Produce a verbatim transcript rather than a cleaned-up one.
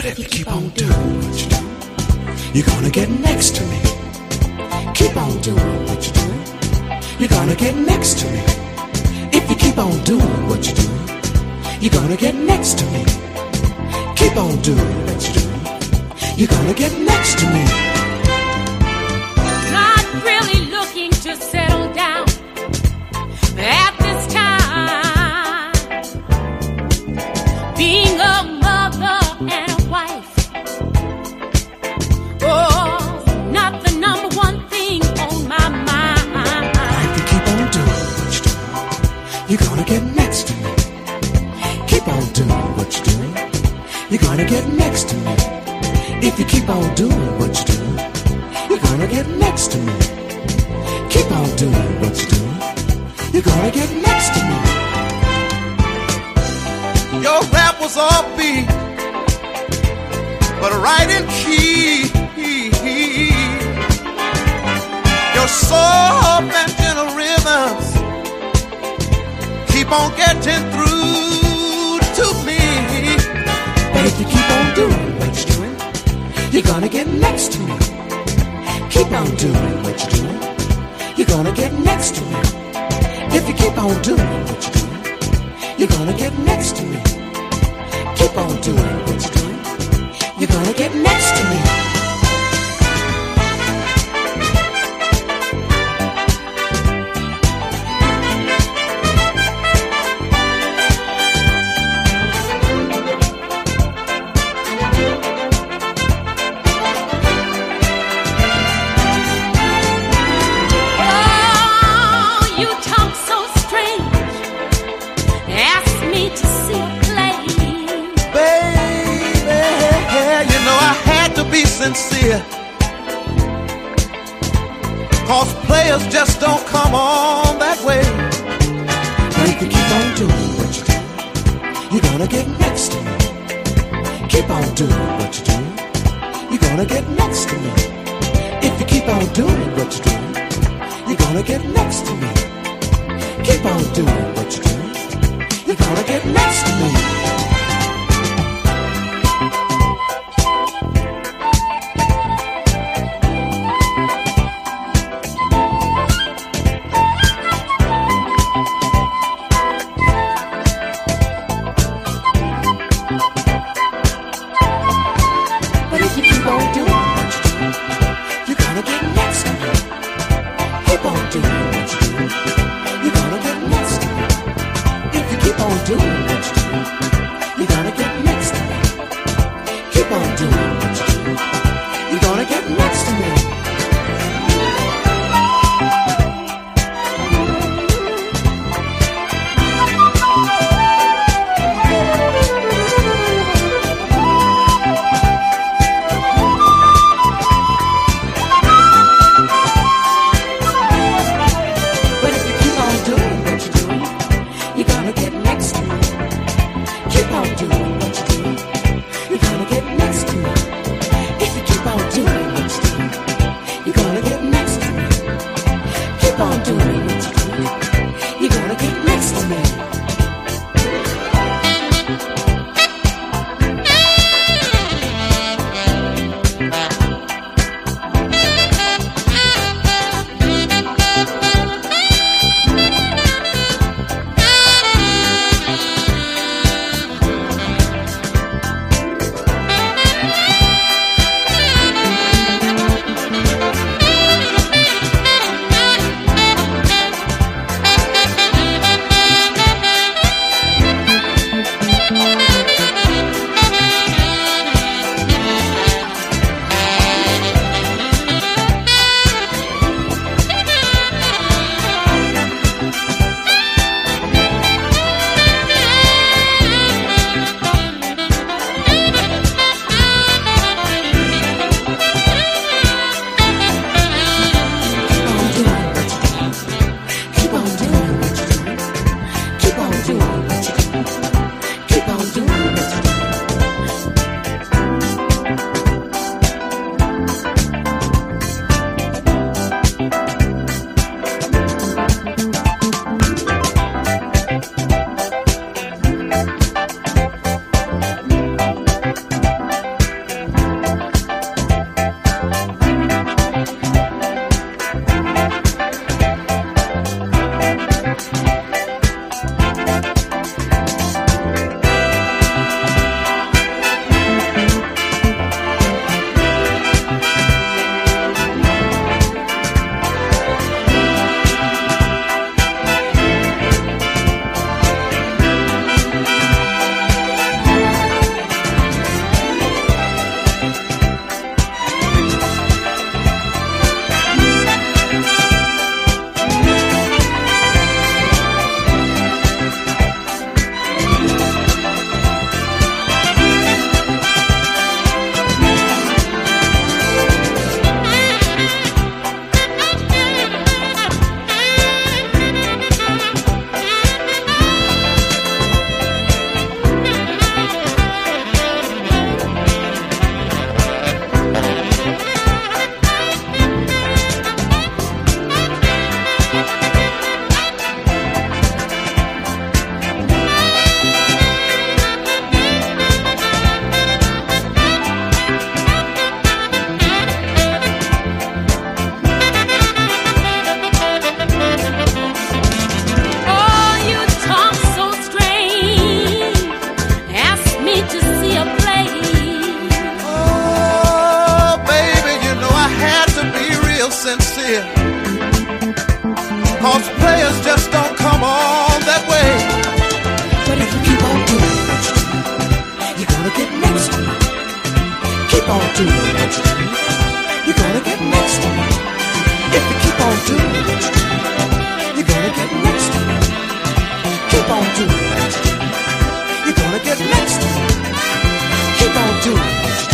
But if you keep on doing what you do, you're gonna get next to me. Keep on doing what you do, you're gonna get next to me. If you keep on doing what you do, you're gonna get next to me. Keep on doing what you do, you're gonna get next to me. Not really looking to settle down at this time. Being a mother and a wife, oh, not the number one thing on my mind. If you keep on doing what you do, you're gonna get next to me. Keep on doing what you do, you're gonna get next to me. If you keep on doing what you do, you're gonna get next to me. Keep on doing what you do, you're gonna get next to me. Your rap was all beat, but right in key. Your soft and gentle rhythms keep on getting through to me. But if you keep on doing what you're doing, you're gonna get next to me. Keep on doing what you're doing, you're gonna get next to me. If you keep on doing what you're doing, you're gonna get next to me. Keep on doing what you're doing, you're gonna get next to me. Sincere, cause players just don't come on that way. But if you keep on doing what you do, you're gonna get next to me. Keep on doing what you do, you're gonna get next to me. If you keep on doing what you do, you're gonna get next to me. Keep on doing what you do, you're gonna get next to me. Doing what you do, keep on doing what you're doing, you're gonna get next to me. If you keep on doing what you're doing, you're gonna get next to me. Keep on doing what you're doing, you're gonna get next to me. Keep on doing what you're doing.